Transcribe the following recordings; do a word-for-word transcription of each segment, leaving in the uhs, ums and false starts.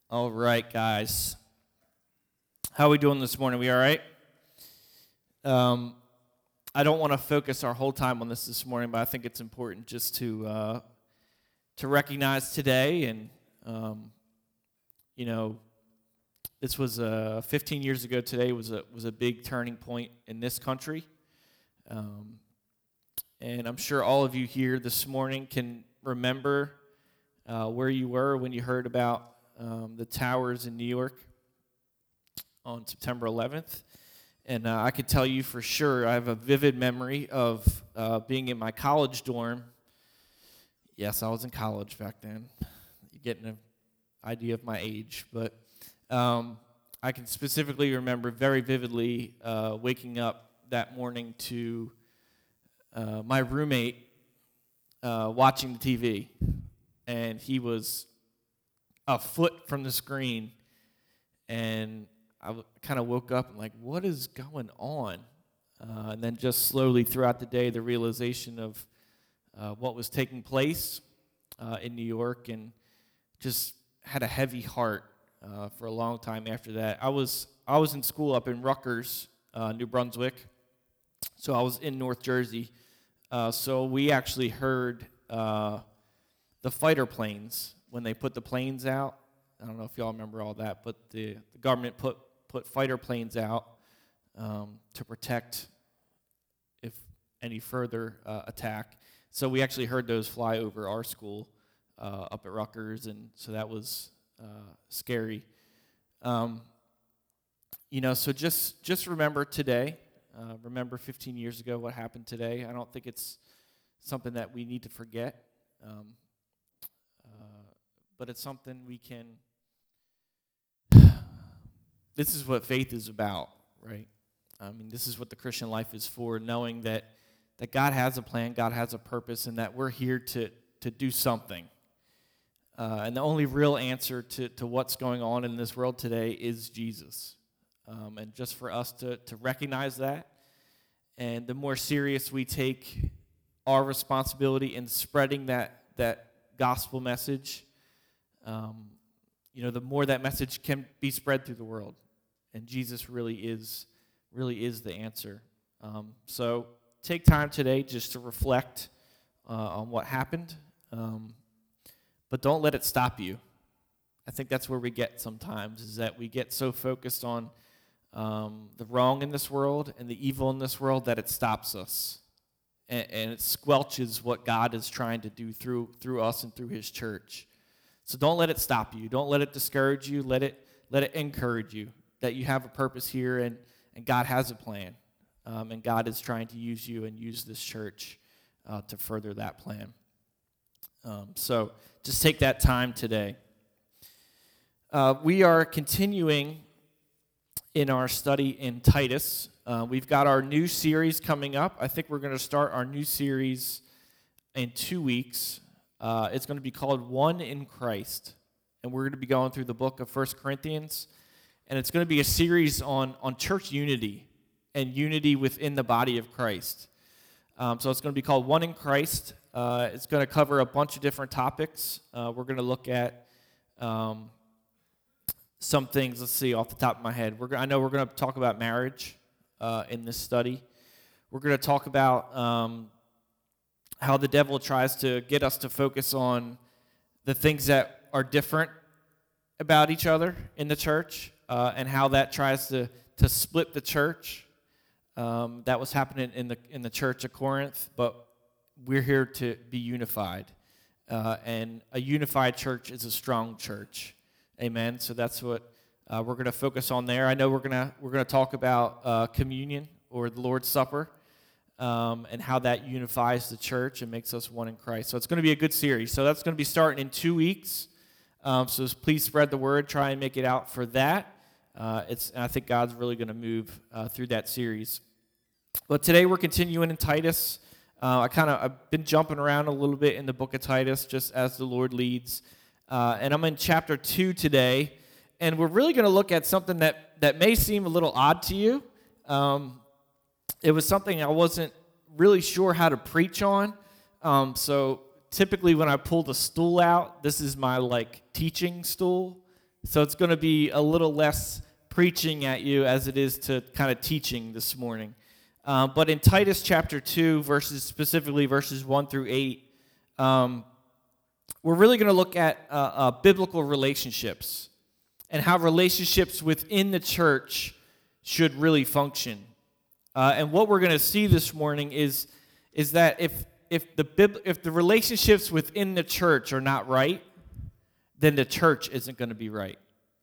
All right, guys. How are we doing this morning? We all right? Um, I don't want to focus our whole time on this this morning, but I think it's important just to uh, to recognize today, and um, you know, this was uh, fifteen years ago. Today was a was a big turning point in this country, um, and I'm sure all of you here this morning can remember uh, where you were when you heard about Um, the towers in New York on September eleventh. And uh, I could tell you for sure, I have a vivid memory of uh, being in my college dorm. Yes, I was in college back then. You're getting an idea of my age. But um, I can specifically remember very vividly uh, waking up that morning to uh, my roommate uh, watching the T V. And he was a foot from the screen, and I w- kind of woke up and like, what is going on? Uh, and then just slowly throughout the day, the realization of uh, what was taking place uh, in New York, and just had a heavy heart uh, for a long time after that. I was I was in school up in Rutgers, uh, New Brunswick, so I was in North Jersey. Uh, so we actually heard uh, the fighter planes. When they put the planes out, I don't know if y'all remember all that, but the, the government put, put fighter planes out um, to protect if any further uh, attack. So we actually heard those fly over our school uh, up at Rutgers, and so that was uh, scary. Um, you know, so just just remember today. Uh, remember fifteen years ago what happened today. I don't think it's something that we need to forget. Um, But it's something we can, this is what faith is about, right? I mean, this is what the Christian life is for, knowing that, that God has a plan, God has a purpose, and that we're here to, to do something. Uh, and the only real answer to, to what's going on in this world today is Jesus. Um, and just for us to, to recognize that, and the more serious we take our responsibility in spreading that, that gospel message, Um, you know, the more that message can be spread through the world, and Jesus really is, really is the answer. Um, so take time today just to reflect uh, on what happened, um, but don't let it stop you. I think that's where we get sometimes, is that we get so focused on um, the wrong in this world and the evil in this world that it stops us, and, and it squelches what God is trying to do through through us and through His church. So don't let it stop you. Don't let it discourage you. Let it let it encourage you that you have a purpose here, and, and God has a plan. Um, and God is trying to use you and use this church uh, to further that plan. Um, so just take that time today. Uh, we are continuing in our study in Titus. Uh, we've got our new series coming up. I think we're going to start our new series in two weeks. Uh, it's going to be called One in Christ, and we're going to be going through the book of First Corinthians, and it's going to be a series on, on church unity and unity within the body of Christ. Um, so it's going to be called One in Christ. Uh, it's going to cover a bunch of different topics. Uh, we're going to look at um, some things. Let's see, off the top of my head. We're, I know we're going to talk about marriage uh, in this study. We're going to talk about Um, how the devil tries to get us to focus on the things that are different about each other in the church, uh, and how that tries to, to split the church. Um, that was happening in the in the church of Corinth, but we're here to be unified. Uh, and a unified church is a strong church. Amen. So that's what uh, we're going to focus on there. I know we're gonna we're gonna talk about uh, communion, or the Lord's Supper. Um, and how that unifies the church and makes us one in Christ. So it's going to be a good series. So that's going to be starting in two weeks. Um, so please spread the word. Try and make it out for that. Uh, it's. And I think God's really going to move uh, through that series. But today we're continuing in Titus. Uh, I kind of I've been jumping around a little bit in the book of Titus, just as the Lord leads. Uh, and I'm in chapter two today, and we're really going to look at something that that may seem a little odd to you. Um, It was something I wasn't really sure how to preach on. Um, so typically when I pull the stool out, this is my like teaching stool. So it's going to be a little less preaching at you as it is to kind of teaching this morning. Uh, but in Titus chapter two, verses specifically verses one through eight, um, we're really going to look at uh, uh, biblical relationships and how relationships within the church should really function. Uh, and what we're going to see this morning is, is that if if the Bib- if the relationships within the church are not right, then the church isn't going to be right.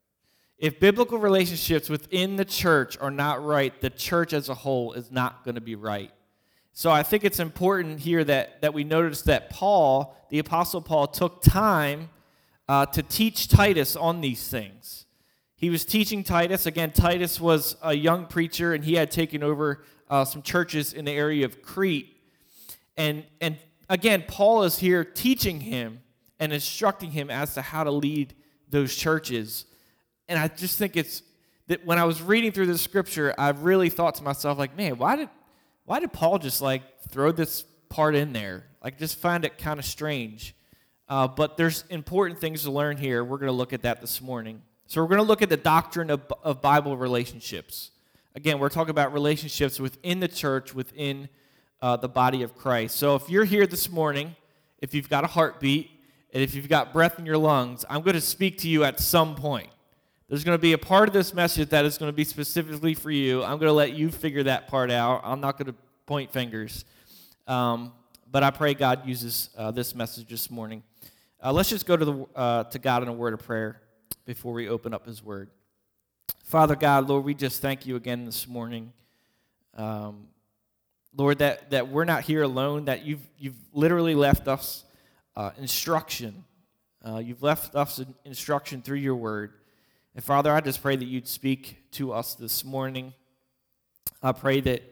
If biblical relationships within the church are not right, the church as a whole is not going to be right. So I think it's important here that, that we notice that Paul, the Apostle Paul, took time uh, to teach Titus on these things. He was teaching Titus. Again, Titus was a young preacher, and he had taken over uh, some churches in the area of Crete. And, and again, Paul is here teaching him and instructing him as to how to lead those churches. And I just think it's that when I was reading through the scripture, I really thought to myself, like, man, why did why did Paul just like throw this part in there? Like, just find it kind of strange. Uh, but there's important things to learn here. We're going to look at that this morning. So we're going to look at the doctrine of, of Bible relationships. Again, we're talking about relationships within the church, within uh, the body of Christ. So if you're here this morning, if you've got a heartbeat, and if you've got breath in your lungs, I'm going to speak to you at some point. There's going to be a part of this message that is going to be specifically for you. I'm going to let you figure that part out. I'm not going to point fingers. Um, but I pray God uses uh, this message this morning. Uh, let's just go to the uh, to God in a word of prayer before we open up His Word. Father God, Lord, we just thank you again this morning. Um, Lord, that, that we're not here alone, that you've, you've literally left us uh, instruction. Uh, you've left us instruction through your word. And Father, I just pray that you'd speak to us this morning. I pray that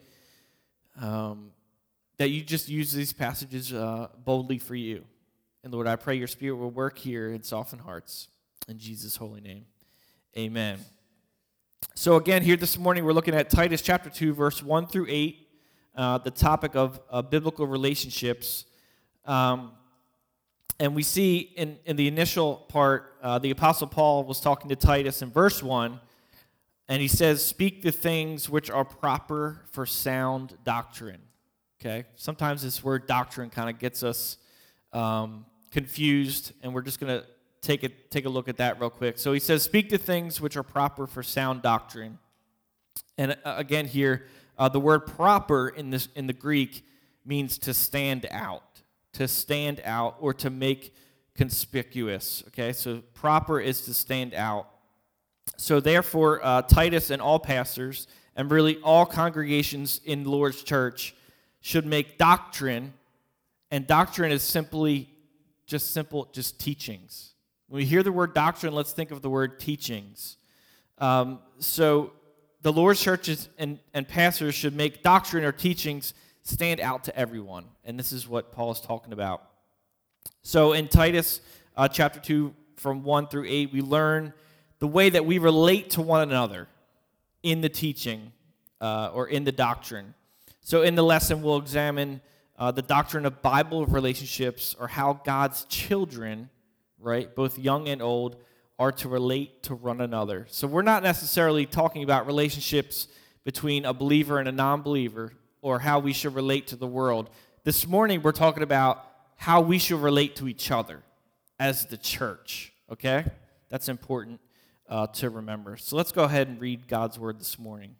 um, that you just use these passages uh, boldly for you. And Lord, I pray your Spirit will work here and soften hearts. In Jesus' holy name, amen. So again, here this morning, we're looking at Titus chapter two, verse one through eight, uh, the topic of uh, biblical relationships. Um And we see in, in the initial part, uh, the Apostle Paul was talking to Titus in verse one, and he says, speak the things which are proper for sound doctrine. Okay? Sometimes this word doctrine kind of gets us um, confused, and we're just going to take a, take a look at that real quick. So he says, speak the things which are proper for sound doctrine. And uh, again here, uh, the word proper in this in the Greek means to stand out. To stand out or to make conspicuous, okay? So proper is to stand out. So therefore, uh, Titus and all pastors, and really all congregations in the Lord's church, should make doctrine, and doctrine is simply just simple, just teachings. When we hear the word doctrine, let's think of the word teachings. Um, so the Lord's churches and, and pastors should make doctrine or teachings stand out to everyone. And this is what Paul is talking about. So in Titus uh, chapter two, from one through eight, we learn the way that we relate to one another in the teaching uh, or in the doctrine. So in the lesson, we'll examine uh, the doctrine of Bible relationships, or how God's children, right, both young and old, are to relate to one another. So we're not necessarily talking about relationships between a believer and a non-believer, or how we should relate to the world. This morning, we're talking about how we should relate to each other as the church, okay? That's important uh, to remember. So let's go ahead and read God's word this morning.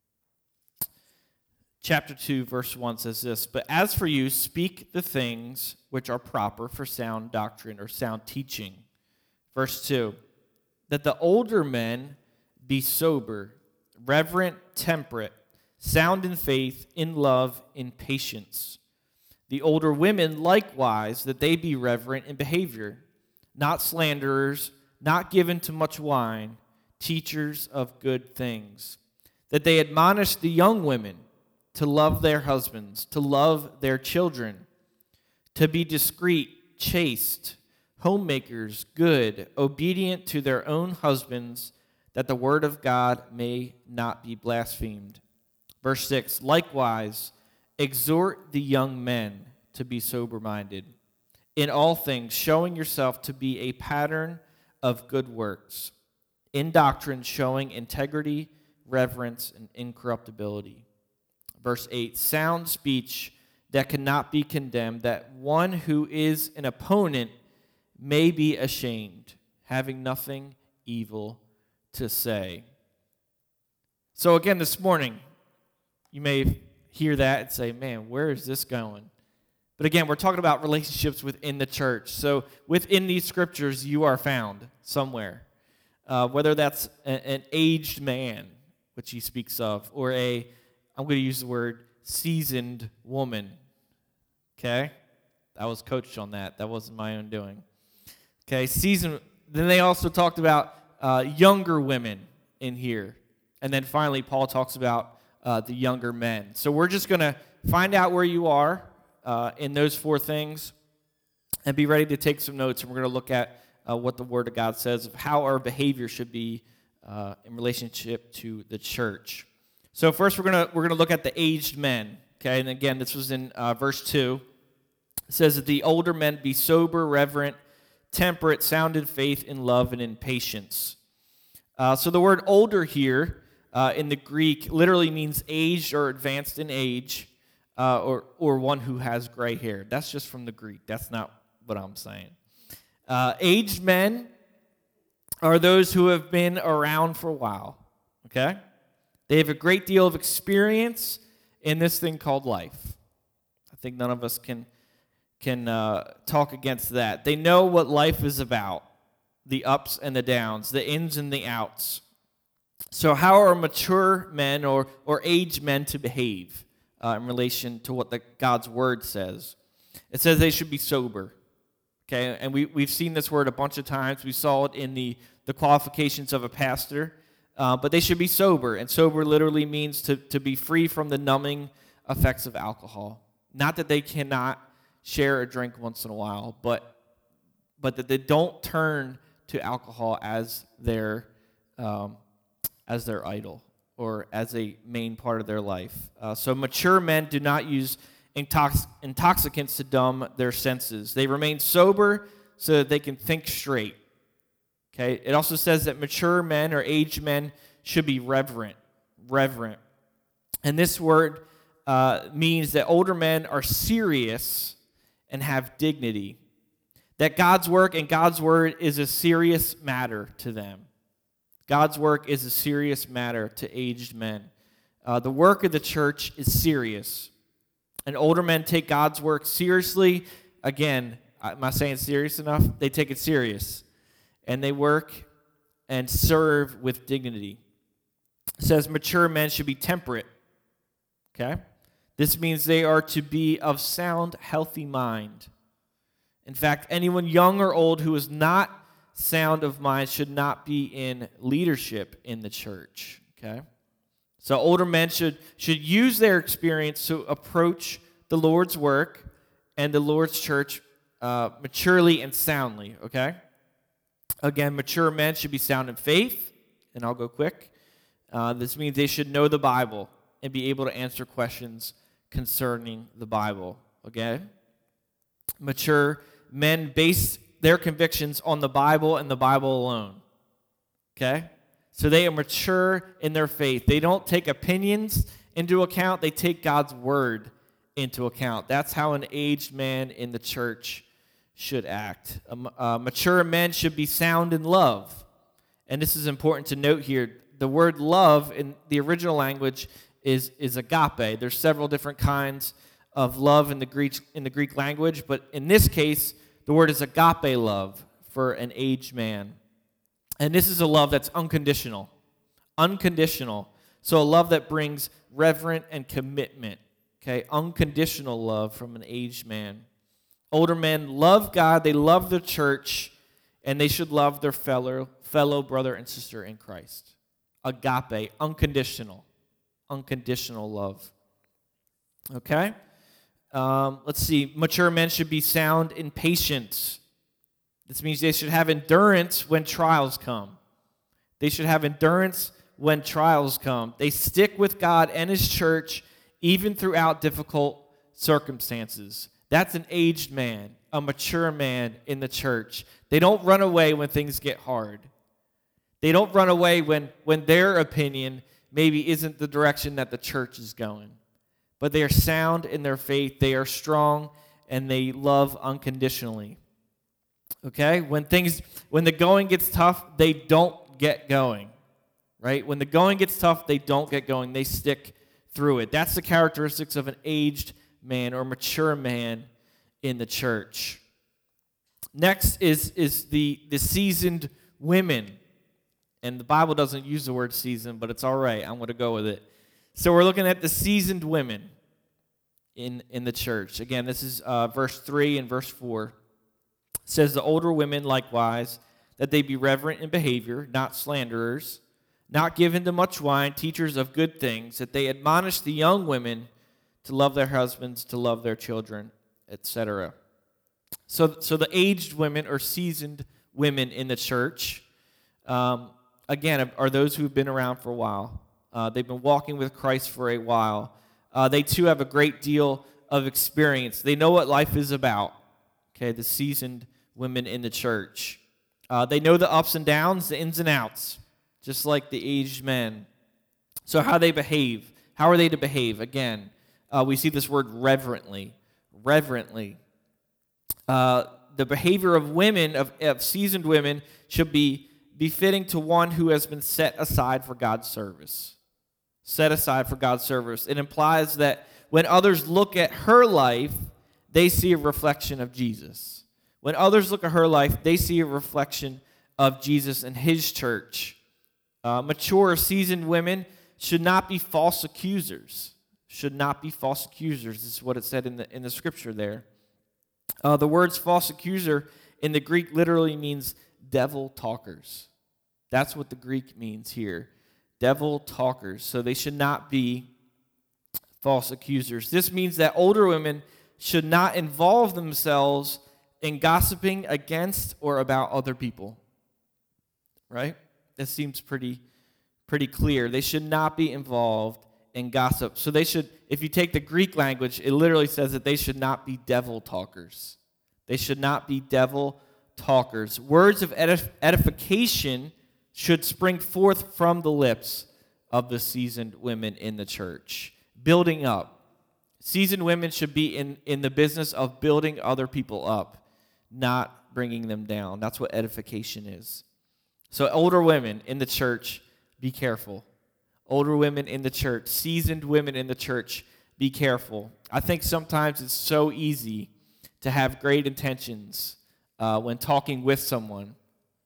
Chapter two, verse one says this, but as for you, speak the things which are proper for sound doctrine or sound teaching. Verse two, that the older men be sober, reverent, temperate, sound in faith, in love, in patience. The older women likewise, that they be reverent in behavior, not slanderers, not given to much wine, teachers of good things. That they admonish the young women to love their husbands, to love their children, to be discreet, chaste, homemakers, good, obedient to their own husbands, that the word of God may not be blasphemed. Verse six, likewise, exhort the young men to be sober-minded, in all things showing yourself to be a pattern of good works. in doctrine, showing integrity, reverence, and incorruptibility. Verse eight, sound speech that cannot be condemned, that one who is an opponent may be ashamed, having nothing evil to say. So again, this morning, you may hear that and say, man, where is this going? But again, we're talking about relationships within the church. So within these scriptures, you are found somewhere. Uh, whether that's a, an aged man, which he speaks of, or a, I'm going to use the word, seasoned woman. Okay? I was coached on that. That wasn't my own doing. Okay, seasoned. Then they also talked about uh, younger women in here. And then finally, Paul talks about uh, the younger men. So we're just going to find out where you are uh, in those four things and be ready to take some notes. And we're going to look at uh, what the Word of God says of how our behavior should be uh, in relationship to the church. So first, we're going to we're going to look at the aged men. Okay, and again, this was in uh, verse two. It says that the older men be sober, reverent, temperate, sound in faith, in love, and in patience. Uh, so the word older here uh, in the Greek literally means aged or advanced in age, uh, or or one who has gray hair. That's just from the Greek. That's not what I'm saying. Uh, aged men are those who have been around for a while. Okay? They have a great deal of experience in this thing called life. I think none of us can can uh, talk against that. They know what life is about, the ups and the downs, the ins and the outs. So how are mature men or, or aged men to behave uh, in relation to what the, God's Word says? It says they should be sober. Okay, and we, we've seen this word a bunch of times. We saw it in the, the qualifications of a pastor. Uh, but they should be sober, and sober literally means to, to be free from the numbing effects of alcohol. Not that they cannot share a drink once in a while, but but that they don't turn to alcohol as their um, as their idol or as a main part of their life. Uh, so mature men do not use intox- intoxicants to numb their senses. They remain sober so that they can think straight. Okay. It also says that mature men or aged men should be reverent. Reverent. And this word uh, means that older men are serious and have dignity. That God's work and God's word is a serious matter to them. God's work is a serious matter to aged men. Uh, the work of the church is serious. And older men take God's work seriously. Again, am I saying serious enough? They take it serious. And they work and serve with dignity. It says mature men should be temperate. Okay? This means they are to be of sound, healthy mind. In fact, anyone young or old who is not sound of mind should not be in leadership in the church. Okay? So older men should, should use their experience to approach the Lord's work and the Lord's church uh, maturely and soundly. Okay? Again, mature men should be sound in faith, and I'll go quick. Uh, this means they should know the Bible and be able to answer questions concerning the Bible. Okay? Mature men base their convictions on the Bible and the Bible alone. Okay? So they are mature in their faith. They don't take opinions into account. They take God's word into account. That's how an aged man in the church should act. Um, uh, mature men should be sound in love. And this is important to note here. The word love in the original language is, is agape. There's several different kinds of love in the Greek in the Greek language, but in this case, the word is agape love for an aged man. And this is a love that's unconditional. Unconditional. So a love that brings reverence and commitment. Okay? Unconditional love from an aged man. Older men love God, they love the church, and they should love their fellow, fellow brother and sister in Christ. Agape, unconditional. Unconditional love. Okay? Um, let's see. Mature men should be sound in patience. This means they should have endurance when trials come. They should have endurance when trials come. They stick with God and His church even throughout difficult circumstances. That's an aged man, a mature man in the church. They don't run away when things get hard. They don't run away when, when their opinion maybe isn't the direction that the church is going. But they are sound in their faith, they are strong, and they love unconditionally. Okay? When things, when the going gets tough, they don't get going. Right? When the going gets tough, they don't get going. They stick through it. That's the characteristics of an aged man or mature man in the church. Next is, is the, the seasoned women. And the Bible doesn't use the word seasoned, but it's all right. I'm going to go with it. So we're looking at the seasoned women in, in the church. Again, this is uh, verse three and verse four. It says, the older women likewise, that they be reverent in behavior, not slanderers, not given to much wine, teachers of good things, that they admonish the young women to love their husbands, to love their children, et cetera. So, so the aged women or seasoned women in the church, um, again, are those who've been around for a while. Uh, they've been walking with Christ for a while. Uh, they too have a great deal of experience. They know what life is about. Okay, the seasoned women in the church. Uh, they know the ups and downs, the ins and outs, just like the aged men. So how they behave. How are they to behave? Again, uh, we see this word reverently. Reverently. Uh, the behavior of women, of, of seasoned women, should be befitting to one who has been set aside for God's service. Set aside for God's service. It implies that when others look at her life, they see a reflection of Jesus. When others look at her life, they see a reflection of Jesus and his church. Uh, mature, seasoned women should not be false accusers. Should not be false accusers. This is what it said in the, in the scripture there. Uh, the words false accuser in the Greek literally means devil talkers. That's what the Greek means here. Devil talkers. So they should not be false accusers. This means that older women should not involve themselves in gossiping against or about other people. Right? That seems pretty, pretty clear. They should not be involved in gossip. So they should, if you take the Greek language, it literally says that they should not be devil talkers. They should not be devil talkers. Words of edif- edification should spring forth from the lips of the seasoned women in the church. Building up. Seasoned women should be in, in the business of building other people up, not bringing them down. That's what edification is. So older women in the church, be careful. Older women in the church, seasoned women in the church, be careful. I think sometimes it's so easy to have great intentions uh, when talking with someone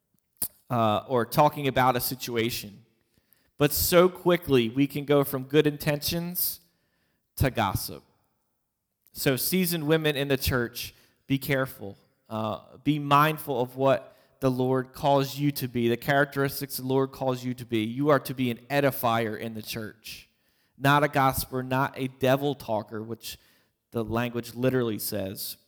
uh, or talking about a situation. But so quickly we can go from good intentions to gossip. So seasoned women in the church, be careful. Uh, be mindful of what the Lord calls you to be, the characteristics the Lord calls you to be. You are to be an edifier in the church, not a gossiper, not a devil talker, which the language literally says.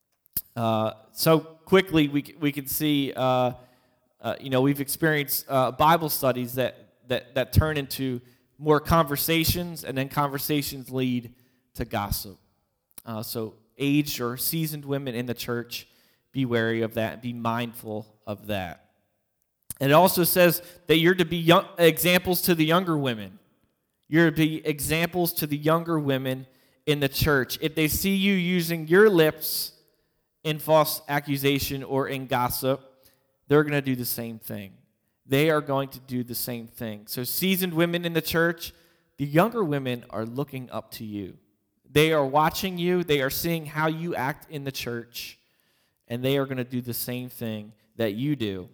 Uh, so quickly we we can see, uh, uh, you know, we've experienced uh, Bible studies that, that, that turn into more conversations, and then conversations lead to gossip. Uh, so aged or seasoned women in the church, be wary of that, be mindful of that. And it also says that you're to be young, examples to the younger women. You're to be examples to the younger women in the church. If they see you using your lips in false accusation or in gossip, they're going to do the same thing. They are going to do the same thing. So seasoned women in the church, the younger women are looking up to you. They are watching you. They are seeing how you act in the church. And they are going to do the same thing that you do.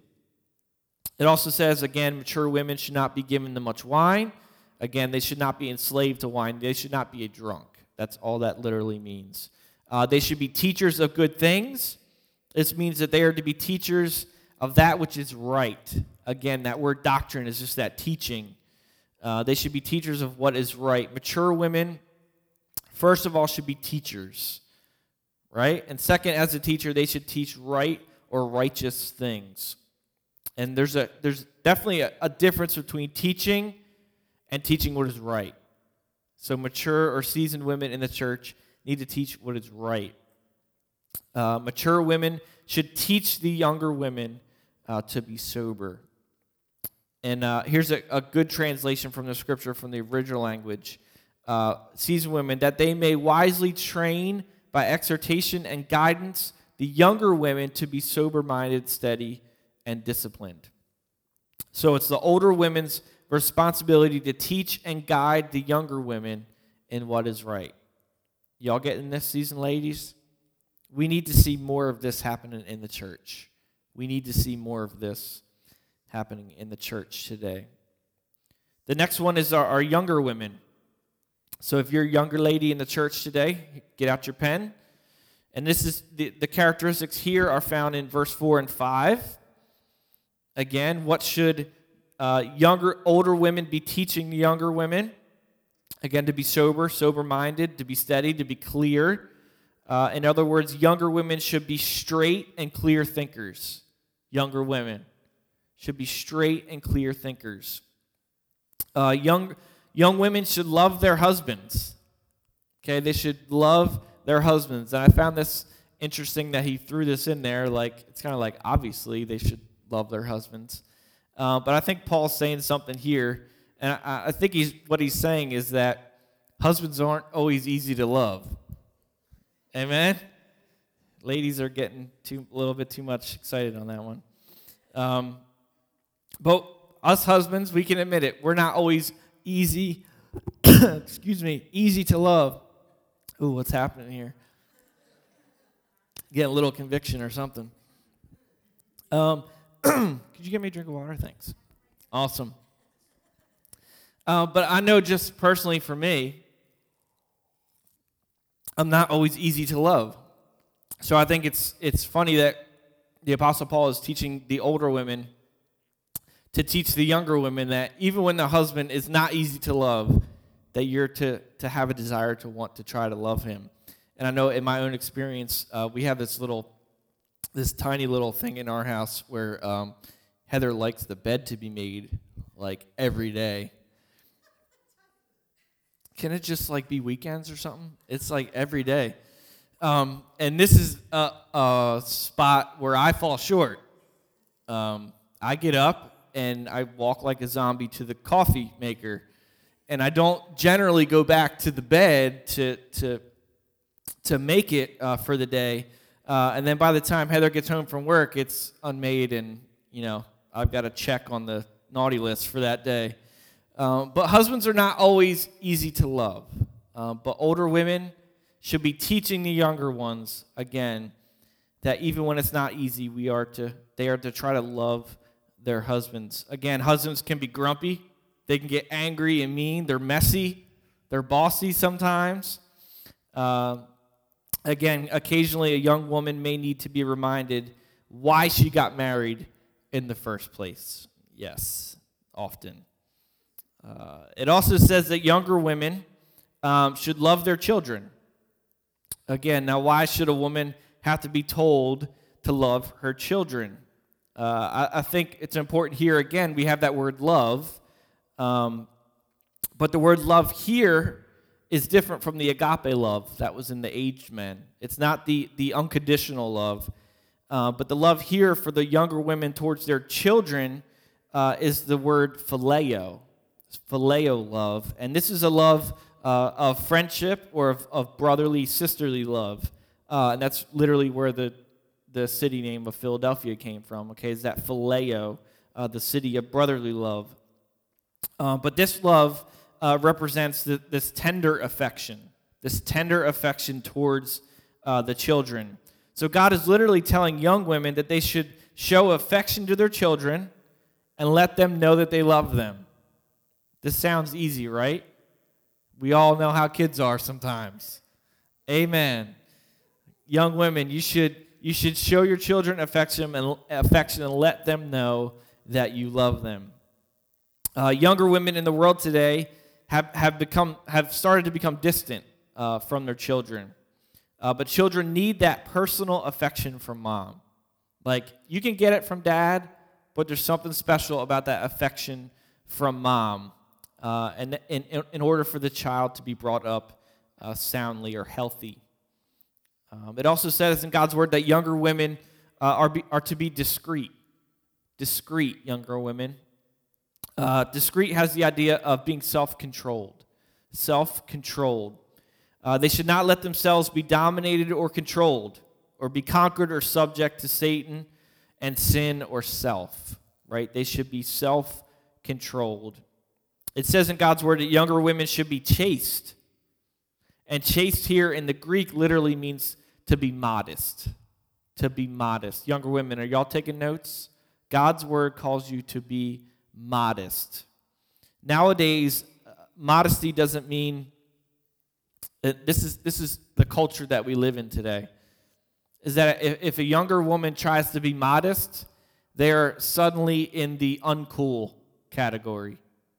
It also says, again, mature women should not be given to much wine. Again, they should not be enslaved to wine. They should not be a drunk. That's all that literally means. Uh, they should be teachers of good things. This means that they are to be teachers of that which is right. Again, that word doctrine is just that teaching. Uh, they should be teachers of what is right. Mature women, first of all, should be teachers. Right? And second, as a teacher, they should teach right or righteous things. And there's a there's definitely a, a difference between teaching and teaching what is right. So mature or seasoned women in the church need to teach what is right. Uh, mature women should teach the younger women uh, to be sober. And uh, here's a, a good translation from the scripture from the original language. Uh, seasoned women, that they may wisely train by exhortation and guidance the younger women to be sober-minded, steady, and disciplined. So it's the older women's responsibility to teach and guide the younger women in what is right. Y'all getting this, seasoned ladies? We need to see more of this happening in the church. We need to see more of this happening in the church today. The next one is our, our younger women. So if you're a younger lady in the church today, get out your pen. And this is the, the characteristics here are found in verse four and five. Again, what should uh, younger, older women be teaching the younger women? Again, to be sober, sober-minded, to be steady, to be clear. Uh, in other words, younger women should be straight and clear thinkers. Younger women should be straight and clear thinkers. Uh, young, young women should love their husbands. Okay, they should love their husbands. And I found this interesting that he threw this in there. Like, it's kind of like, obviously, they should love their husbands. Uh, but I think Paul's saying something here. And I, I think he's what he's saying is that husbands aren't always easy to love. Amen? Ladies are getting too, a little bit too much excited on that one. Um, but us husbands, we can admit it. We're not always easy, excuse me, easy to love. Ooh, what's happening here? Get a little conviction or something. Um, could you get me a drink of water? Thanks. Awesome. Uh, but I know just personally for me, I'm not always easy to love. So I think it's it's funny that the Apostle Paul is teaching the older women to teach the younger women that even when the husband is not easy to love, that you're to, to have a desire to want to try to love him. And I know in my own experience, uh, we have this little, this tiny little thing in our house where um, Heather likes the bed to be made like every day. Can it just like be weekends or something? It's like every day. Um, and this is a, a spot where I fall short. Um, I get up and I walk like a zombie to the coffee maker. And I don't generally go back to the bed to to to make it uh, for the day. Uh, and then by the time Heather gets home from work, it's unmade, and you know I've got a check on the naughty list for that day. Um, but husbands are not always easy to love. Uh, but older women should be teaching the younger ones again that even when it's not easy, we are to they are to try to love their husbands. Again, husbands can be grumpy. They can get angry and mean. They're messy. They're bossy sometimes. Uh, again, occasionally a young woman may need to be reminded why she got married in the first place. Yes, often. Uh, it also says that younger women um, should love their children. Again, now why should a woman have to be told to love her children? Uh, I, I think it's important here, again, we have that word love. Um, but the word love here is different from the agape love that was in the aged men. It's not the, the unconditional love. Uh, but the love here for the younger women towards their children uh, is the word phileo. It's phileo love. And this is a love uh, of friendship or of, of brotherly, sisterly love. Uh, and that's literally where the, the city name of Philadelphia came from. Okay, is that phileo, uh, the city of brotherly love. Uh, but this love uh, represents the, this tender affection, this tender affection towards uh, the children. So God is literally telling young women that they should show affection to their children and let them know that they love them. This sounds easy, right? We all know how kids are sometimes. Amen. Young women, you should you should show your children affection and affection and let them know that you love them. Uh, younger women in the world today have, have become have started to become distant uh, from their children. Uh, but children need that personal affection from mom. Like, you can get it from dad, but there's something special about that affection from mom. Uh, and in, in order for the child to be brought up uh, soundly or healthy. Um, it also says in God's word that younger women uh, are, be, are to be discreet. Discreet younger women. Uh, discreet has the idea of being self-controlled. Self-controlled. Uh, they should not let themselves be dominated or controlled, or be conquered or subject to Satan and sin or self, right? They should be self-controlled. It says in God's word that younger women should be chaste. And chaste here in the Greek literally means to be modest. To be modest. Younger women, are y'all taking notes? God's word calls you to be modest. Nowadays, uh, modesty doesn't mean, uh, this is this is the culture that we live in today, is that if, if a younger woman tries to be modest, they're suddenly in the uncool category.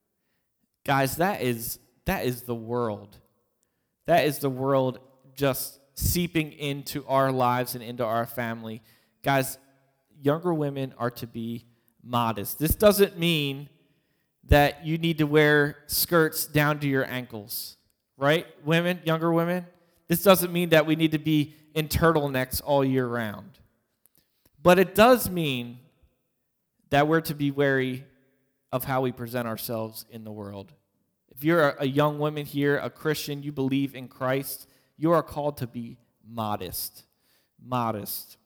Guys, that is that is the world. That is the world just seeping into our lives and into our family. Guys, younger women are to be modest. This doesn't mean that you need to wear skirts down to your ankles, right? Women, younger women, this doesn't mean that we need to be in turtlenecks all year round. But it does mean that we're to be wary of how we present ourselves in the world. If you're a young woman here, a Christian, you believe in Christ, you are called to be modest. Modest.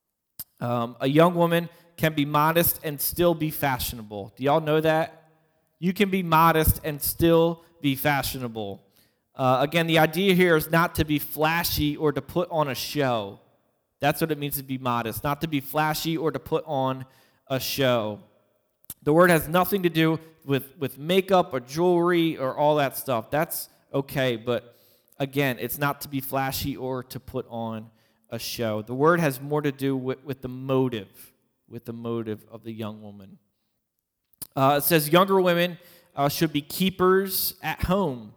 Um, a young woman can be modest and still be fashionable. Do y'all know that? You can be modest and still be fashionable. Uh, again, the idea here is not to be flashy or to put on a show. That's what it means to be modest, not to be flashy or to put on a show. The word has nothing to do with, with makeup or jewelry or all that stuff. That's okay, but again, it's not to be flashy or to put on a show. The word has more to do with, with the motive, with the motive of the young woman. Uh, it says younger women uh, should be keepers at home,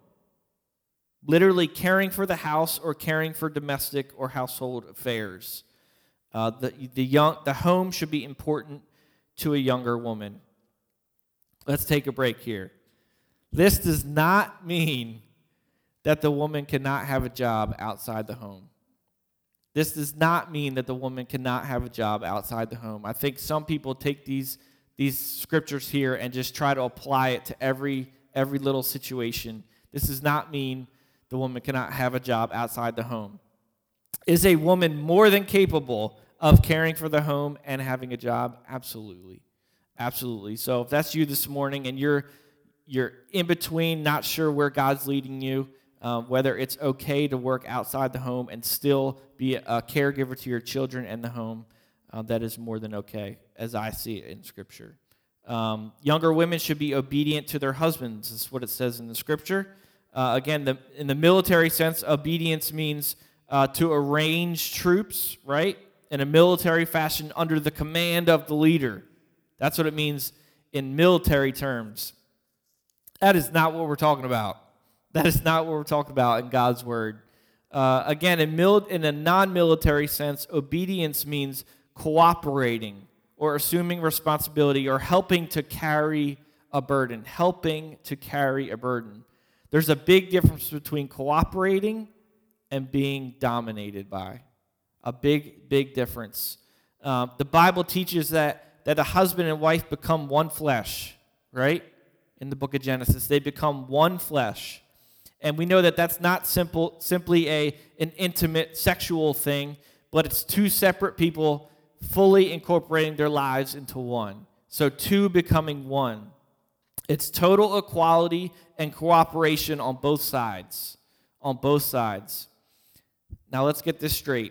literally caring for the house or caring for domestic or household affairs. Uh, the, the, young, the home should be important to a younger woman. Let's take a break here. This does not mean that the woman cannot have a job outside the home. This does not mean that the woman cannot have a job outside the home. I think some people take these, these scriptures here and just try to apply it to every, every little situation. This does not mean the woman cannot have a job outside the home. Is a woman more than capable of caring for the home and having a job? Absolutely. Absolutely. So if that's you this morning and you're you're in between, not sure where God's leading you, um, whether it's okay to work outside the home and still be a caregiver to your children and the home, uh, that is more than okay, as I see it in Scripture. Um, younger women should be obedient to their husbands. This is what it says in the Scripture. Uh, again, the, in the military sense, obedience means uh, to arrange troops, right, in a military fashion under the command of the leader. That's what it means in military terms. That is not what we're talking about. That is not what we're talking about in God's word. Uh, again, in, mil- in a non-military sense, obedience means cooperating or assuming responsibility or helping to carry a burden. Helping to carry a burden. There's a big difference between cooperating and being dominated by. A big, big difference. Uh, the Bible teaches that that a husband and wife become one flesh, right? In the book of Genesis, they become one flesh. And we know that that's not simple, simply a, an intimate sexual thing, but it's two separate people fully incorporating their lives into one. So two becoming one. It's total equality and cooperation on both sides. On both sides. Now let's get this straight.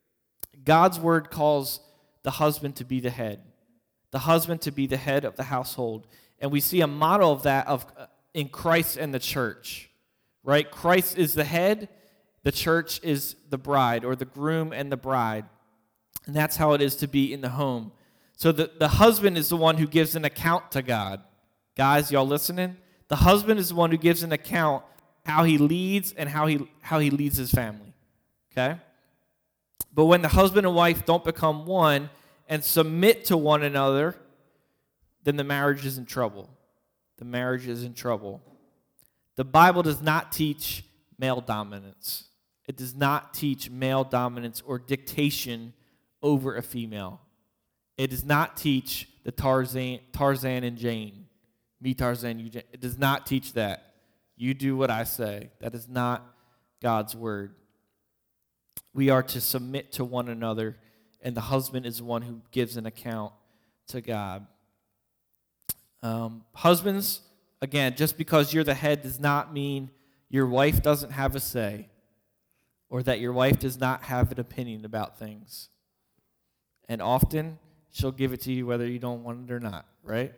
God's word calls the husband to be the head. The husband to be the head of the household. And we see a model of that of uh, in Christ and the church, right? Christ is the head, the church is the bride, or the groom and the bride. And that's how it is to be in the home. So the, the husband is the one who gives an account to God. Guys, y'all listening? The husband is the one who gives an account how he leads and how he how he leads his family. Okay? But when the husband and wife don't become one and submit to one another, then the marriage is in trouble. The marriage is in trouble. The Bible does not teach male dominance. It does not teach male dominance or dictation over a female. It does not teach the Tarzan, Tarzan and Jane. Me, Tarzan, you. Jan-" It does not teach that. You do what I say. That is not God's word. We are to submit to one another, and the husband is the one who gives an account to God. Um, husbands, again, just because you're the head does not mean your wife doesn't have a say, or that your wife does not have an opinion about things. And often, she'll give it to you whether you don't want it or not, right?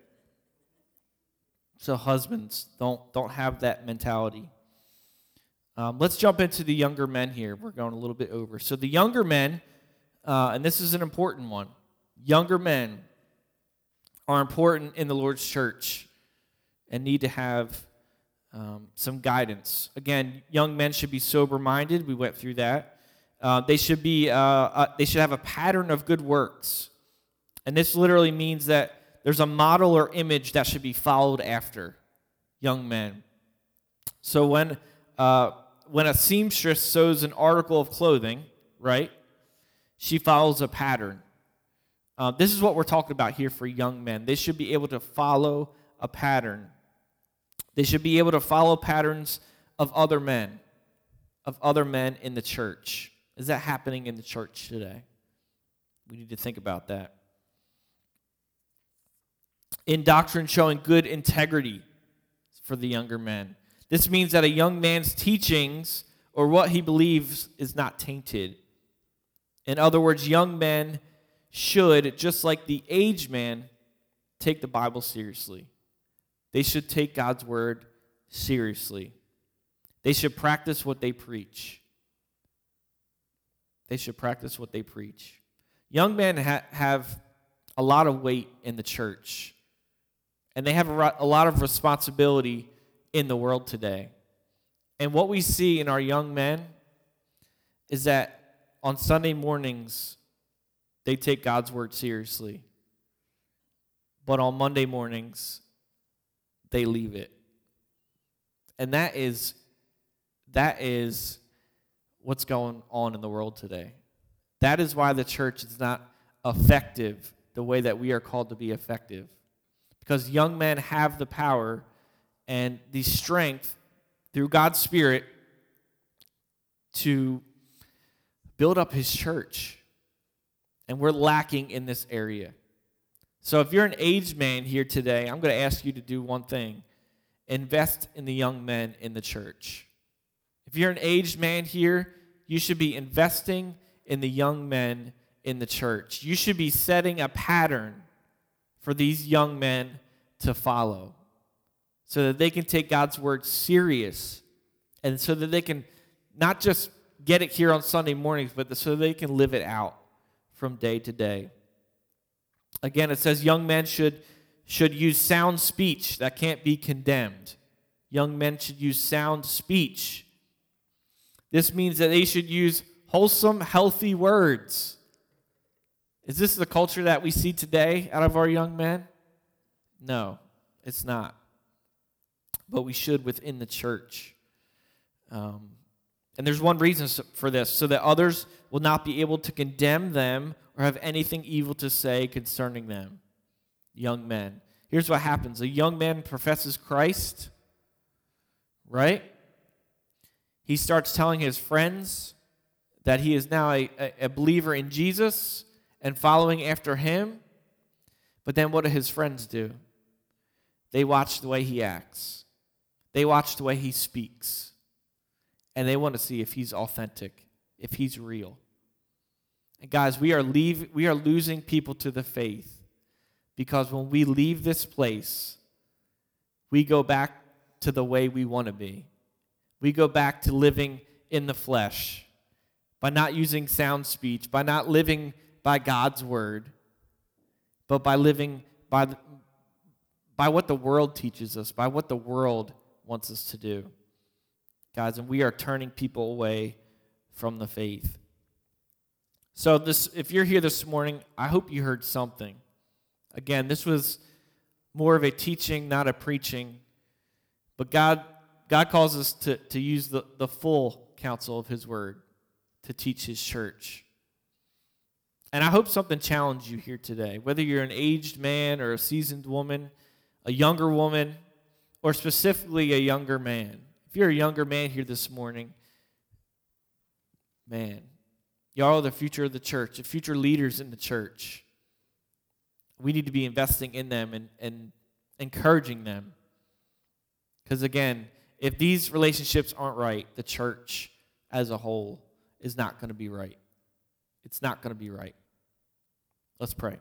So husbands, don't don't have that mentality. Um, let's jump into the younger men here. We're going a little bit over. So the younger men, uh, and this is an important one, younger men are important in the Lord's church and need to have um, some guidance. Again, young men should be sober-minded. We went through that. Uh, they should be. Uh, uh, they should have a pattern of good works, and this literally means that there's a model or image that should be followed after young men. So when uh, when a seamstress sews an article of clothing, right, she follows a pattern. Uh, this is what we're talking about here for young men. They should be able to follow a pattern. They should be able to follow patterns of other men, of other men in the church. Is that happening in the church today? We need to think about that. In doctrine, showing good integrity for the younger men. This means that a young man's teachings or what he believes is not tainted. In other words, young men should, just like the aged man, take the Bible seriously. They should take God's word seriously. They should practice what they preach. They should practice what they preach. Young men ha- have a lot of weight in the church, and they have a, ro- a lot of responsibility in the world today. And what we see in our young men is that on Sunday mornings, they take God's word seriously. But on Monday mornings, they leave it. And that is that is what's going on in the world today. That is why the church is not effective the way that we are called to be effective. Because young men have the power and the strength through God's Spirit to build up his church. And we're lacking in this area. So if you're an aged man here today, I'm going to ask you to do one thing. Invest in the young men in the church. If you're an aged man here, you should be investing in the young men in the church. You should be setting a pattern for these young men to follow so that they can take God's word serious and so that they can not just get it here on Sunday mornings, but so they can live it out from day to day. Again, it says young men should, should use sound speech that can't be condemned. Young men should use sound speech. This means that they should use wholesome, healthy words. Is this the culture that we see today out of our young men? No, it's not. But we should within the church. Um, and there's one reason for this, so that others will not be able to condemn them or have anything evil to say concerning them. Young men. Here's what happens. A young man professes Christ, right? He starts telling his friends that he is now a, a, a believer in Jesus and following after him. But then what do his friends do? They watch the way he acts. They watch the way he speaks. And they want to see if he's authentic, if he's real. And guys, we are leave, we are losing people to the faith because when we leave this place, we go back to the way we want to be. We go back to living in the flesh by not using sound speech, by not living by God's word, but by living by, the, by what the world teaches us, by what the world wants us to do. Guys, and we are turning people away from the faith. So this, if you're here this morning, I hope you heard something. Again, this was more of a teaching, not a preaching. But God, God calls us to, to use the, the full counsel of his word to teach his church. And I hope something challenged you here today. Whether you're an aged man or a seasoned woman, a younger woman, or specifically a younger man. If you're a younger man here this morning, man, y'all are the future of the church, the future leaders in the church. We need to be investing in them and, and encouraging them. Because again, if these relationships aren't right, the church as a whole is not going to be right. It's not going to be right. Let's pray.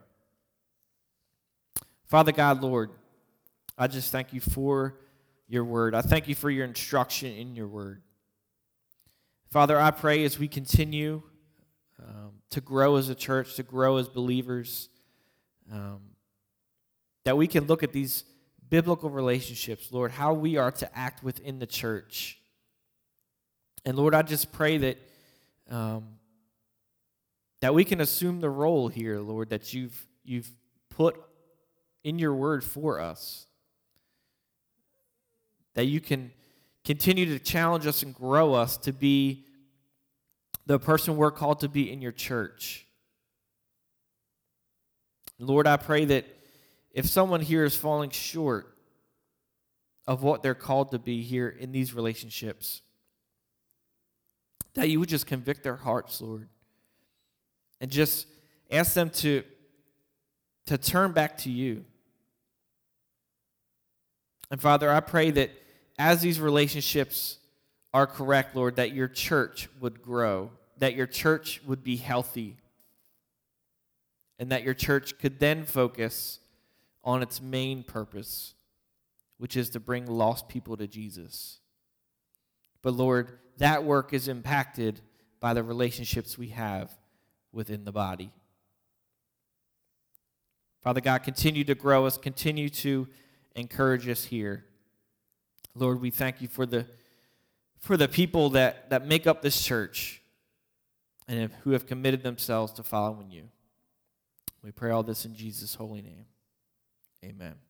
Father God, Lord, I just thank you for your word. I thank you for your instruction in your word. Father, I pray as we continue um, to grow as a church, to grow as believers, um, that we can look at these biblical relationships, Lord, how we are to act within the church. And Lord, I just pray that um, that we can assume the role here, Lord, that you've you've put in your word for us. That you can continue to challenge us and grow us to be the person we're called to be in your church. Lord, I pray that if someone here is falling short of what they're called to be here in these relationships, that you would just convict their hearts, Lord, and just ask them to, to turn back to you. And Father, I pray that as these relationships are correct, Lord, that your church would grow, that your church would be healthy, and that your church could then focus on its main purpose, which is to bring lost people to Jesus. But Lord, that work is impacted by the relationships we have within the body. Father God, continue to grow us, continue to encourage us here. Lord, we thank you for the for the people that, that make up this church and have, who have committed themselves to following you. We pray all this in Jesus' holy name. Amen.